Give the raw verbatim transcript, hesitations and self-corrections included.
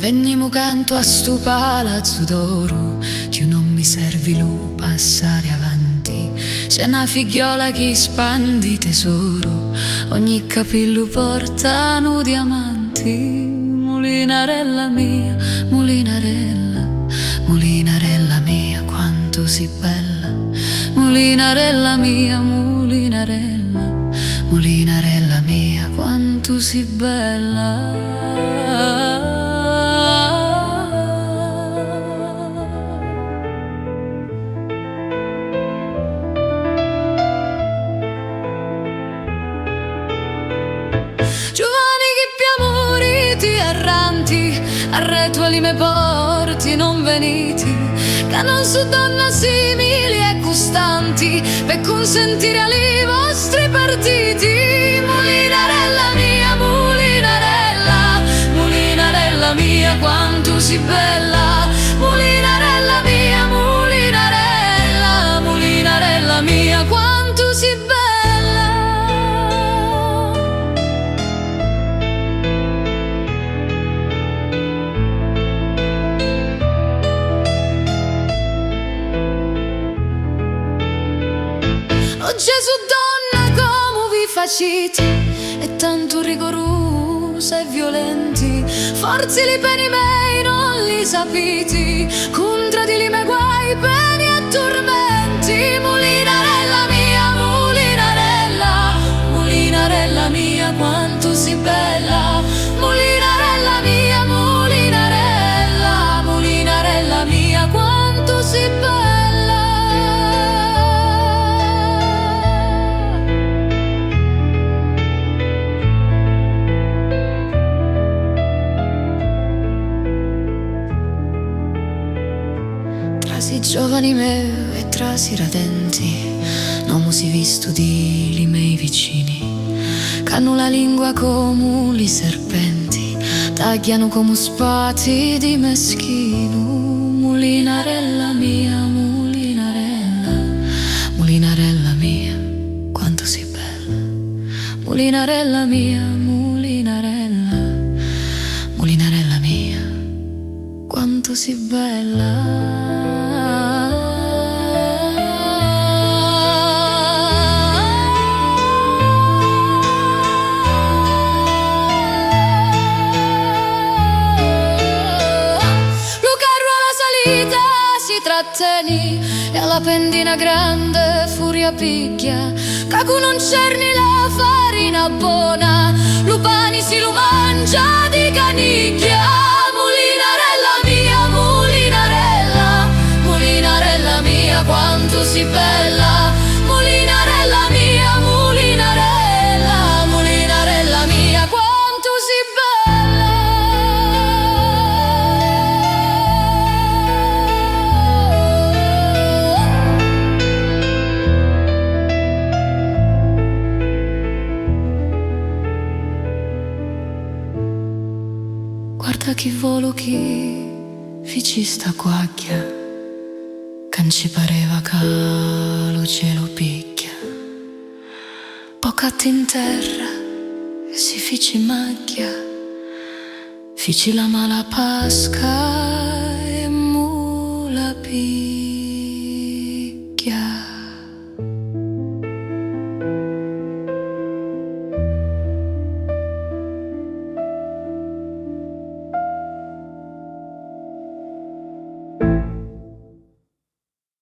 Venimo canto a sto palazzo d'oro, tu non mi servi lo passare avanti. C'è una figliola che spandi tesoro, ogni capello porta un diamanti. Mulinarella mia, mulinarella, mulinarella mia, quanto sei bella. Mulinarella mia, mulinarella, mulinarella mia, quanto sei bella. Giovani che più amori ti arranti, arreto ali me porti non veniti, che non so donna simili e costanti, per consentire ali vostri partiti. Mulinarella mia, mulinarella, mulinarella mia, quanto sei bella. Mulinarella mia, mulinarella, mulinarella mia, quanto sei bella. Oh Gesù donna, come vi facete, e tanto rigorosa e violenti, forse li peni mei non li sapete, contro di li me guai, peni e tormenti. Mulinarella mia, mulinarella, mulinarella mia, quanto sei bella. Mulinarella mia, mulinarella, mulinarella mia, quanto sei bella. Trasi giovani me e trasi radenti, non mu si visto di li miei vicini, c'hanno la lingua come li serpenti, tagliano come spati di meschino. Mulinarella mia, mulinarella, mulinarella mia, quanto sei bella. Mulinarella mia, mulinarella, mulinarella mia, quanto sei bella. Si tratteni e alla pendina grande furia picchia, cacu non cerni la farina buona, lo pani si lo mangia di canicchia. Mulinarella mia, mulinarella, mulinarella mia, quanto sei bella. Mulinarella mia, mulinarella, mulinarella mia, quanto sei bella. Guarda chi volo chi fici sta quacchia, che non ci pareva che lo cielo picchia. Poc'atti in terra e si fici macchia, fici la mala pasca e mu la picchia.